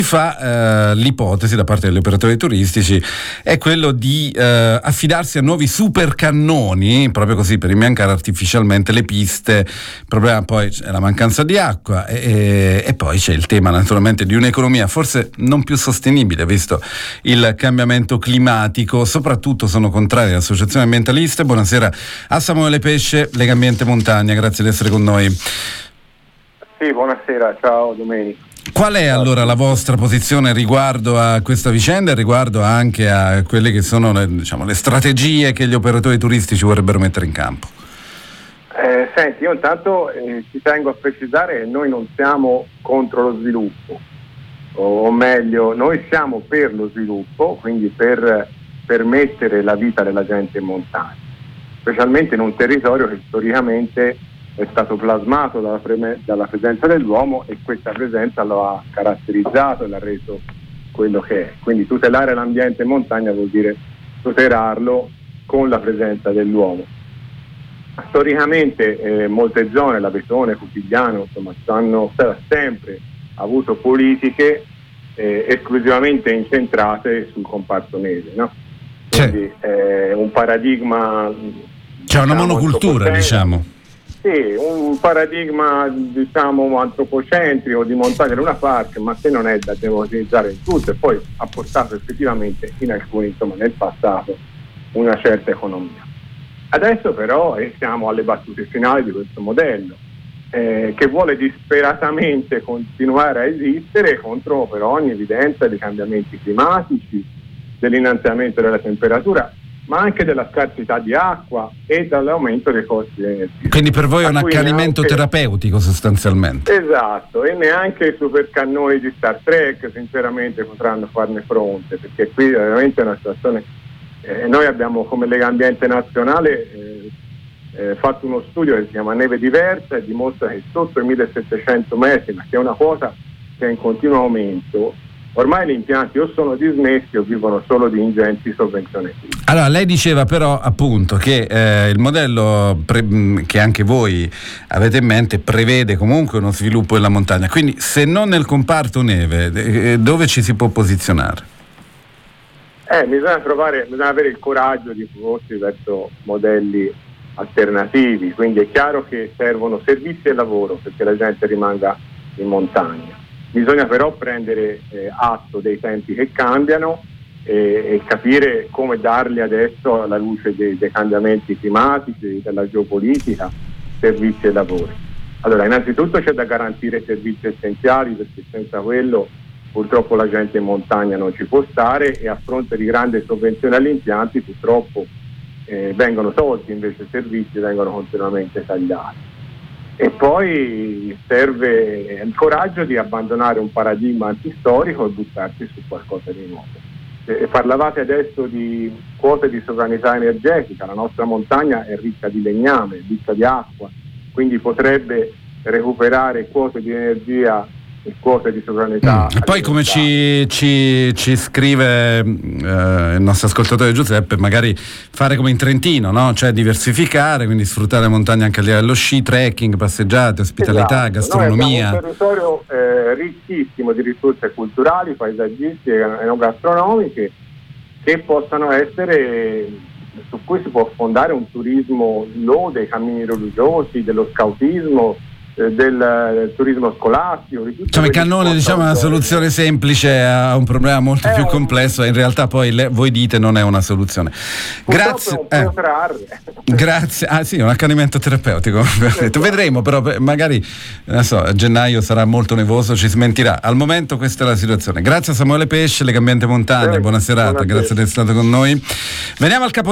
fa l'ipotesi da parte degli operatori turistici è quello di affidarsi a nuovi supercannoni, proprio così, per imbiancare artificialmente le piste. Il problema poi è la mancanza di acqua e poi c'è il tema naturalmente di un'economia forse non più sostenibile visto il cambiamento climatico. Soprattutto sono contrarie le associazioni ambientaliste. Buonasera a Samuele Pesce, Lega Ambiente Montagna, grazie di essere con noi. Sì, buonasera, ciao Domenico. Qual è allora la vostra posizione riguardo a questa vicenda e riguardo anche a quelle che sono le strategie che gli operatori turistici vorrebbero mettere in campo? Senti, io intanto ci tengo a precisare che noi non siamo contro lo sviluppo, o meglio, noi siamo per lo sviluppo, quindi per permettere la vita della gente in montagna, specialmente in un territorio che storicamente è stato plasmato dalla presenza dell'uomo e questa presenza lo ha caratterizzato e l'ha reso quello che è. Quindi tutelare l'ambiente in montagna vuol dire tutelarlo con la presenza dell'uomo. Storicamente molte zone, l'Abetone, Cutigliano, insomma, hanno sempre avuto politiche esclusivamente incentrate sul comparto neve, no? Quindi un paradigma... C'è una monocultura, diciamo. Sì, un paradigma antropocentrico di montagna da una parte, ma che non è da demonizzare in tutto, e poi ha portato effettivamente in alcuni, nel passato, una certa economia. Adesso però siamo alle battute finali di questo modello, che vuole disperatamente continuare a esistere contro però ogni evidenza dei cambiamenti climatici, dell'innalzamento della temperatura, ma anche della scarsità di acqua e dall'aumento dei costi di energia. Quindi per voi è un accanimento terapeutico sostanzialmente. Esatto, e neanche i supercannoni di Star Trek sinceramente potranno farne fronte, perché qui veramente è una situazione... noi abbiamo come Lega Ambiente Nazionale fatto uno studio che si chiama Neve Diversa e dimostra che sotto i 1700 metri, ma che è una cosa che è in continuo aumento, ormai gli impianti o sono dismessi o vivono solo di ingenti sovvenzioni. Allora, lei diceva però appunto che il modello che anche voi avete in mente prevede comunque uno sviluppo della montagna, quindi se non nel comparto neve, dove ci si può posizionare? Bisogna avere il coraggio di muoversi verso modelli alternativi, quindi è chiaro che servono servizi e lavoro perché la gente rimanga in montagna. Bisogna però prendere atto dei tempi che cambiano e capire come darli adesso alla luce dei cambiamenti climatici, della geopolitica, servizi e lavori. Allora, innanzitutto c'è da garantire servizi essenziali, perché senza quello purtroppo la gente in montagna non ci può stare, e a fronte di grandi sovvenzioni agli impianti purtroppo vengono tolti invece servizi, vengono continuamente tagliati. E poi serve il coraggio di abbandonare un paradigma antistorico e buttarsi su qualcosa di nuovo. Parlavate adesso di quote di sovranità energetica, la nostra montagna è ricca di legname, ricca di acqua, quindi potrebbe recuperare quote di energia e quote di sovranità. E poi come ci scrive il nostro ascoltatore Giuseppe, magari fare come in Trentino, no? Cioè diversificare, quindi sfruttare le montagne anche a livello sci, trekking, passeggiate, ospitalità, gastronomia. Noi abbiamo un territorio ricchissimo di risorse culturali, paesaggistiche e enogastronomiche che possano essere, su cui si può fondare un turismo dei cammini religiosi, dello scautismo, del turismo scolastico. Insomma, il cannone è una soluzione semplice a un problema molto più complesso, e in realtà poi voi dite non è una soluzione. Grazie. Grazie. Ah sì, un accanimento terapeutico. Vedremo, però magari a gennaio sarà molto nevoso, ci smentirà. Al momento questa è la situazione. Grazie a Samuele Pesce, Lega Ambiente Montagna, buona serata, grazie di essere stato con noi. Veniamo al capo